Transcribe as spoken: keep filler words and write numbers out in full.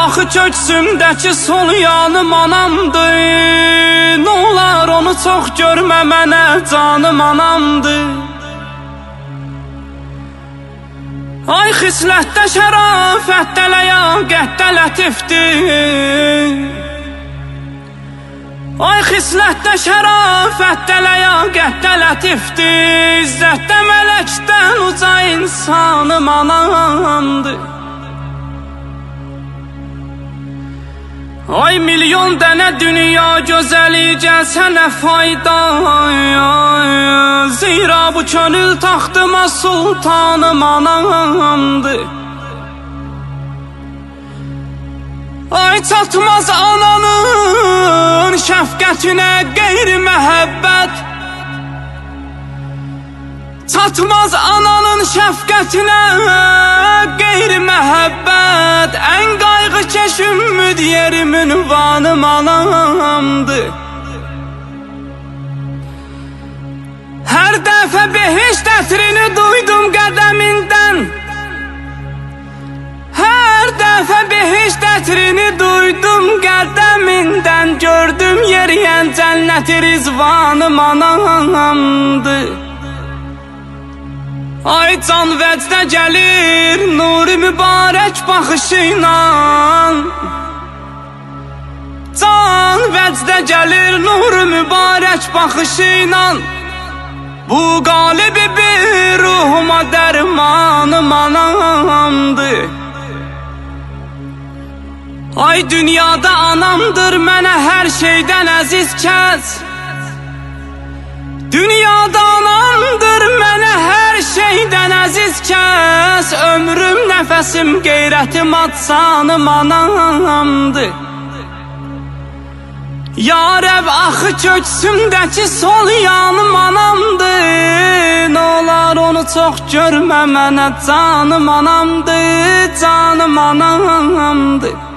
axı köksümdəki sol yanım anamdır. Nolar onu çox görmə mənə, canım anamdır. Ay xislətdə şərafətdə ləyaqətdə lətifdir. Ay xislətdə şərafətdə ləyaqətdə lətifdir. İzzətdə mələkdən uca insanım anamdır. Ay milyon dənə dünya gözəli gəlsə nə fayda. Zira bu könül taxtıma sultanım anamdır. Ay çatmaz ananın şəfqətinə qeyri məhəbbət. Çatmaz ananın şəfqətinə qeyri məhəbbət. Ən qayğı keşim müdiyerimin ünvanım anamdır. Hər dəfə behişt ətrini duydum qədəmindən. Hər dəfə behişt ətrini duydum qədəmindən. Gördüm yeriyən cənnəti rizvanım anamdır. Ay can vəcdə gəlir nuri mübarək baxışıyla. Can vəcdə gəlir nuri mübarək baxışıyla. Bu qalibi bir ruhuma dərmanım anamdır. Ay dünyada anamdır mənə hər şeydən əziz kəs. Dünyada anamdır mənə hər şeydən əziz kəs. Ömrüm, nəfəsim, qeyrətim, atsanım anamdır. Ya Rəb, axı köksümdəki sol yanım anamdır. Nolar onu çox görmə mənə, canım anamdır, canım anamdır.